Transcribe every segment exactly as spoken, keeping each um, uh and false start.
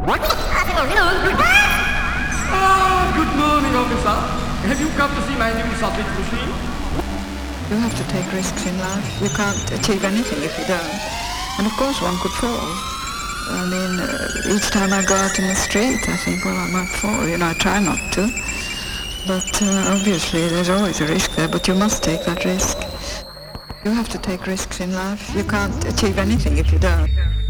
Oh, good morning, officer. Have you come to see my new sausage machine? You have to take risks in life. You can't achieve anything if you don't. And of course one could fall. I mean, uh, each time I go out in the street, I think, well, I might fall. You know, I try not to. But uh, obviously there's always a risk there, but you must take that risk. You have to take risks in life. You can't achieve anything if you don't.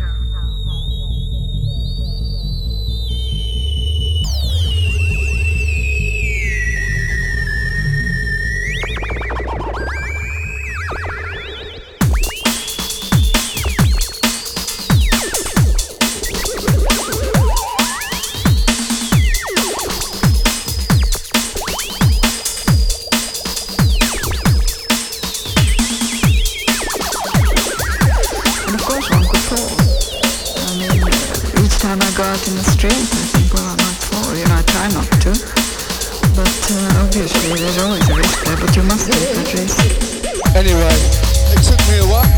In the street, I think, well, I might fall. You know, I try not to. But uh, obviously there's always a risk there, but you must take that risk. Anyway, it took me a while.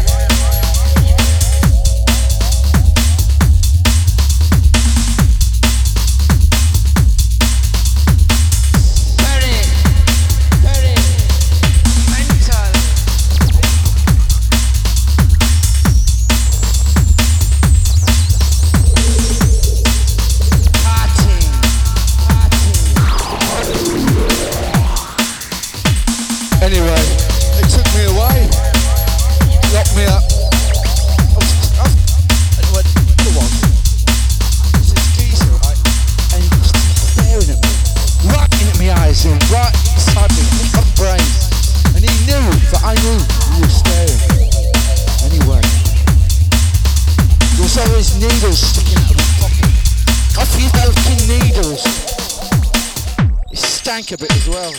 A bit as well.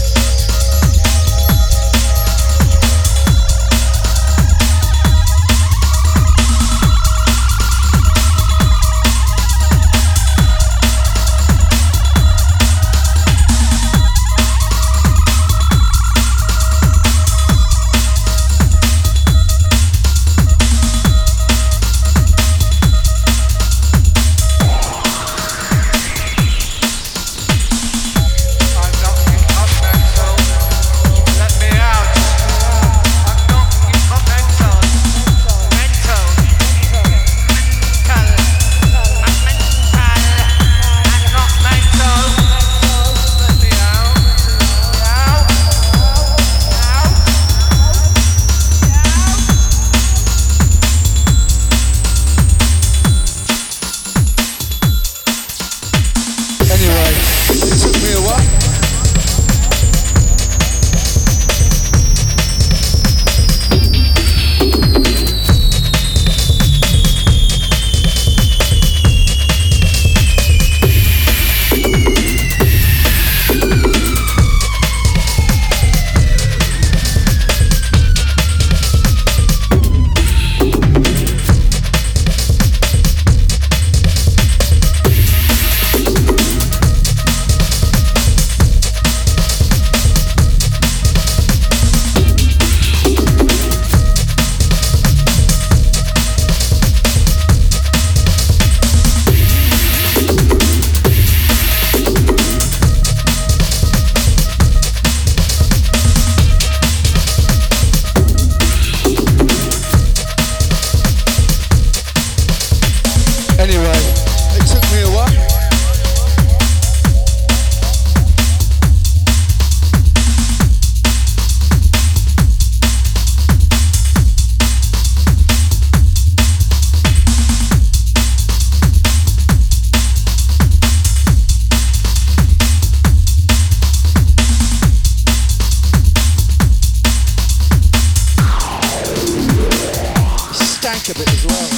A bit as well.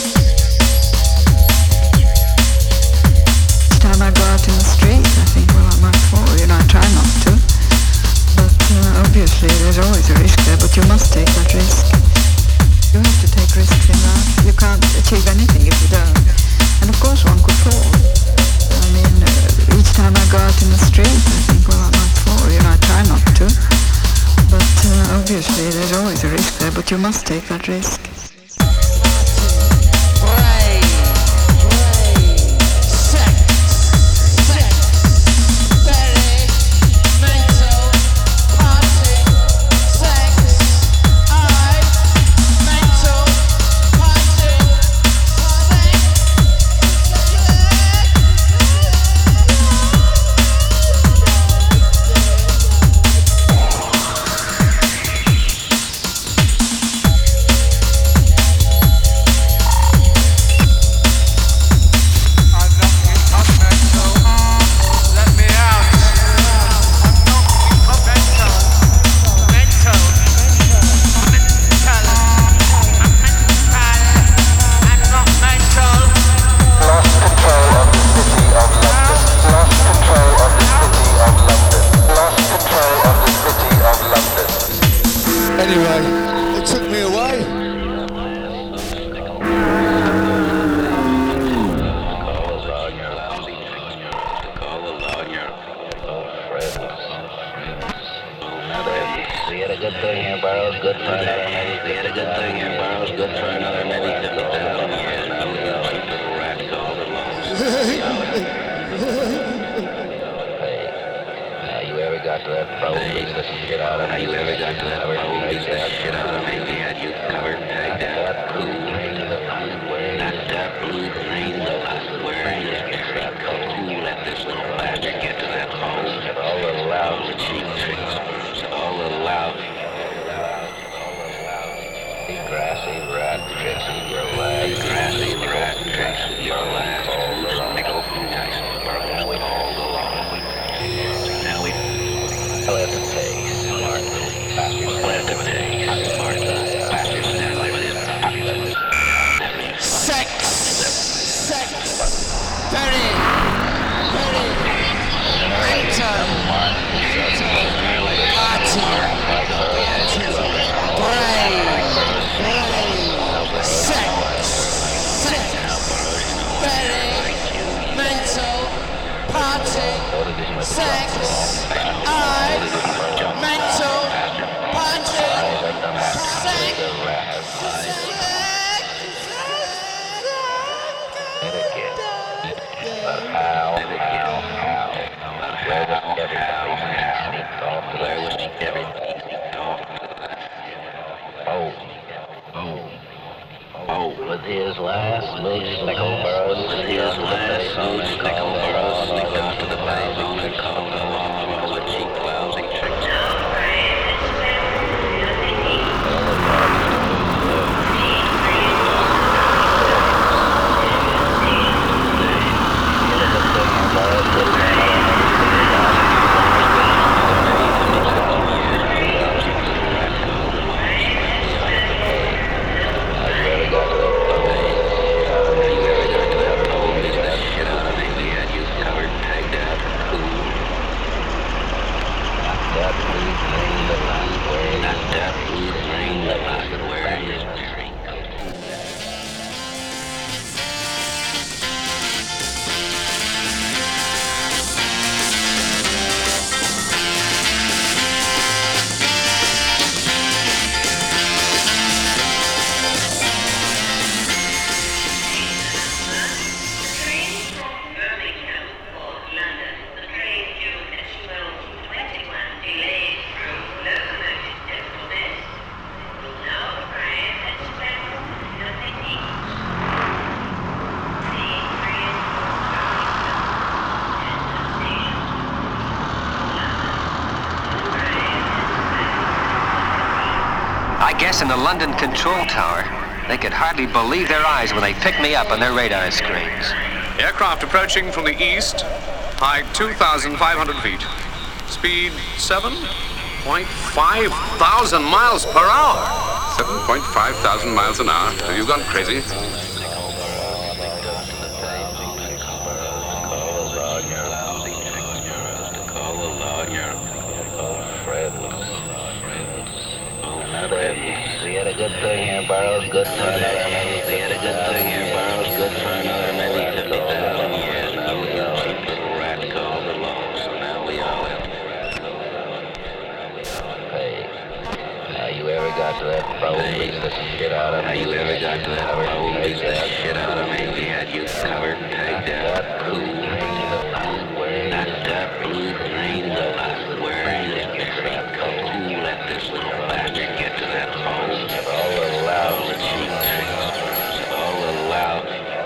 Each time I go out in the street, I think, well, I might fall. You know, I try not to. But uh, obviously there's always a risk there, but you must take that risk. You have to take risks in life. You can't achieve anything if you don't. And of course one could fall. I mean, uh, each time I go out in the street, I think, well, I might fall. You know, I try not to. But uh, obviously there's always a risk there, but you must take that risk. You ever got to that pro beat the shit out of me? You ever got to that pro beat the shit out of me? We had you covered, tagged out. That blue green, the last word. Not that blue green, the last word. Get that cool, let this little bastard get to that hole. All the loud, the cheap tricks. All the loud. The grassy rat tricks of your last. The grassy rat tricks of your last. Nickel from Tyson. Now we hold along. Now we let the taste. Smart bastards. Let the taste. Smart bastards. Sex! Sex! Very! Very! Enter! Party! Brain! Sex! Sex! Very! Mental! Party! Sex! I! Mental! Party! Sex! But how, how, how, where was everybody sneak off? Where was everybody sneak off? Oh, oh, oh, with his last move, Nickelborough, with his last move, Nickelborough sneaked out to the bay zone and called the law from all the cheap lousy tricks. I guess in the London control tower, they could hardly believe their eyes when they picked me up on their radar screens. Aircraft approaching from the east, height two thousand five hundred feet, speed seven point five thousand miles per hour. seven point five thousand miles an hour. Have you gone crazy? We had a good thing here, Burroughs, good turn. We had a good thing here, Burroughs, good turn. Maybe fifty thousand years. Now we all cheap little rat called the law, so now we all have. Hey, now you ever got to that pro beat the shit out of me? You ever got to that pro beat the shit out of me? We had you covered, tagged out. Blue green, the last word. Not that blue green, the last word. Get that cool, let this little bastard get to that hole. All the loud, the cheap tricks. All the loud.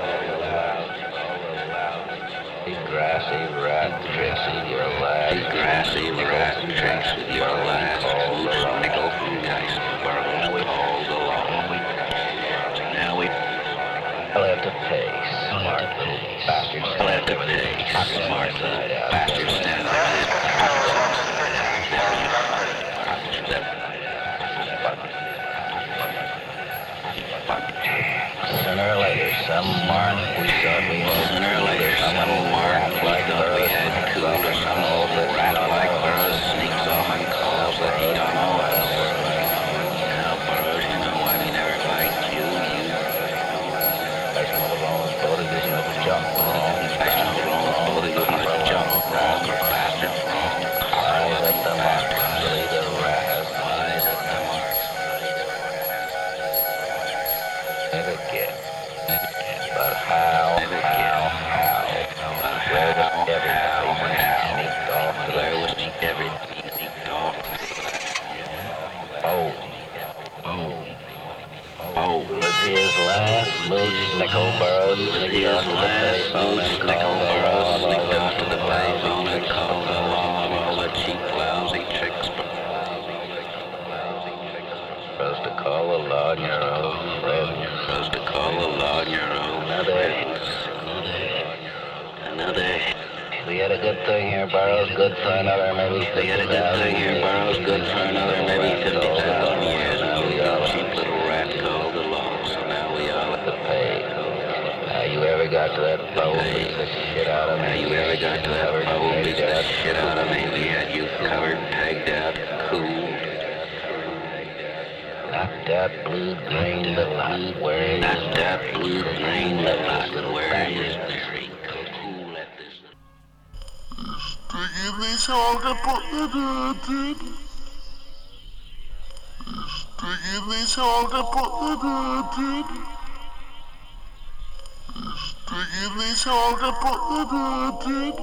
The grassy rat tricks of your last. The grassy rat tricks of your last. Nickel from Tyson. Now we hold along. Now we. I'll have to pay. Smart little bastards. I'll have to pay. Smart little bastards. Stand like this. Sooner or later, some mark we thought we had. Sooner or later, some mark we thought we had cooled or some old rat like Burroughs sneaks off and calls the heat on all of us. Now, Burroughs, you know why we never liked you. You. Based on the Rollins voted this was junk wrong. Based on the Rollins voted this was junk wrong or bastard wrong. Eyes at the mark, Billy the rat. Eyes at the mark. Never get. But how, how, how? his last loose nickel burrows sneaked off to the payphone and called along all the cheap, lousy chicks. Supposed to call the law on your own friends. Supposed to call the law on your own friends. Another, another. We had a good thing here, Burroughs. Good for another maybe fifty thousand. We had a good thing here, Burroughs. Good for another maybe fifty thousand years. Now we got a cheap little rat called the law, so now we all have to pay. Now you ever got to that bowl beat the shit out of me? Now you ever got to that bowl beat the shit out of me? We had you covered, pegged out, cool. Not that blue green, the lot wearing. Not that blue green, the lot wearing is very cool at this. Give me salt to put the dirt in. Give me salt to put the dirt in. Give me salt to put the dirt in.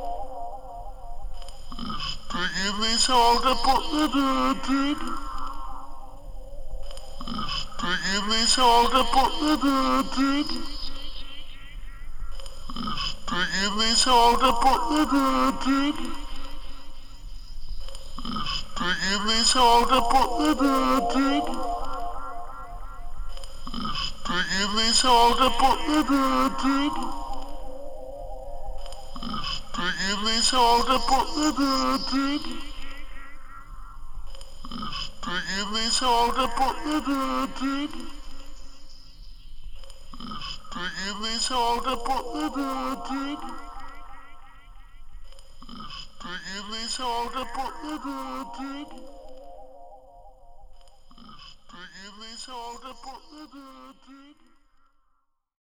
Give me salt to put the dirt in. Give me salt to put the dirt in. Give me salt to put the dirt in. Give me salt to put the dirt in. Give me salt to put the dirt in. Give me salt to put the dirt in. Give me salt to put the dirt in. Give me salt to put the dirt in. Give me salt to put the dirt in. Give me salt to put the dirt in.